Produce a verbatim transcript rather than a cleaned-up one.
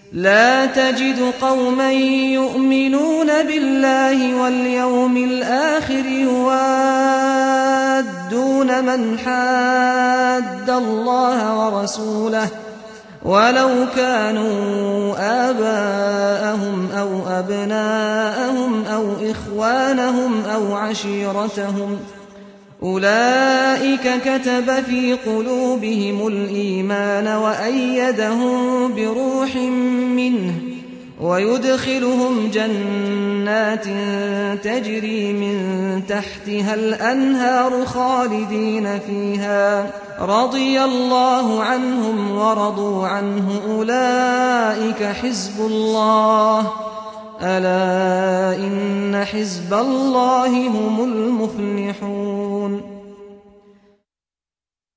لا تجد قوما يؤمنون بالله واليوم الآخر يوادون من حاد الله ورسوله ولو كانوا آباءهم أو أبناءهم أو إخوانهم أو عشيرتهم أولئك كتب في قلوبهم الإيمان وأيدهم بروح منه ويدخلهم جنات تجري من تحتها الأنهار خالدين فيها رضي الله عنهم ورضوا عنه أولئك حزب الله ألا إن حزب الله هم المفلحون.